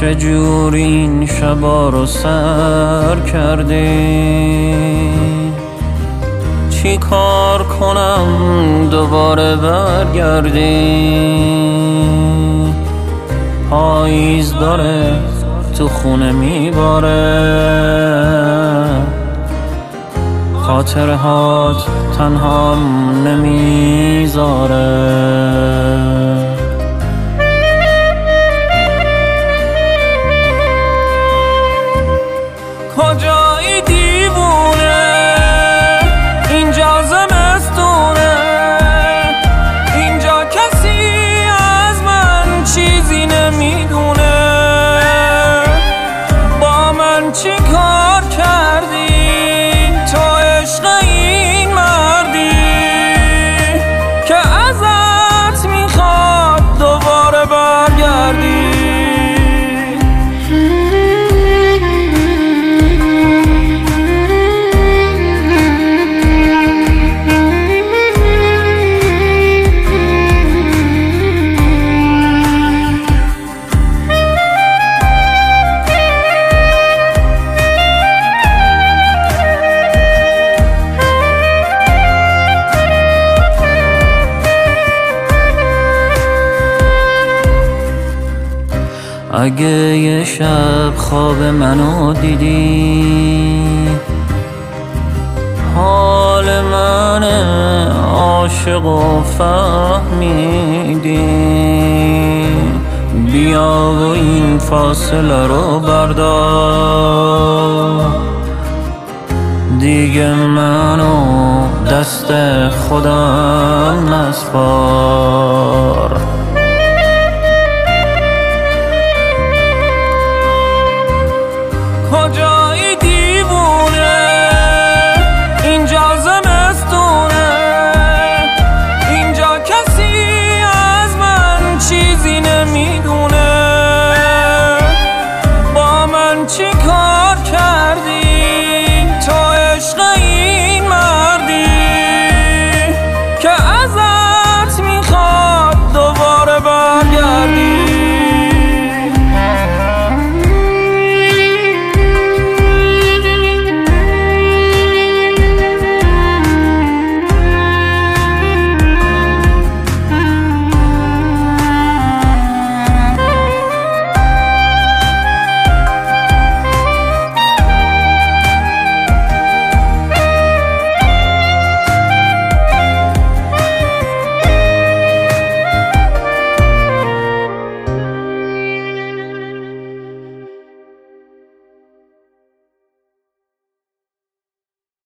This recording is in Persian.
چجور این شبا رو سر کردی؟ چی کار کنم دوباره برگردی؟ پاییز داره تو خونه میباره، خاطرهات تنهام نمیذاره. کجایی دیوونه؟ اینجا زمستونه، اینجا کسی از من چیزی نمیدونه. با من چی کار کردی؟ تو عشق این مردی که ازت میخواد دوباره برگردی. اگه یه شب خواب منو دیدی، حال من عاشق و فهمیدی، بیا و این فاصله رو بردار. دیگه منو دست خودم نسپار.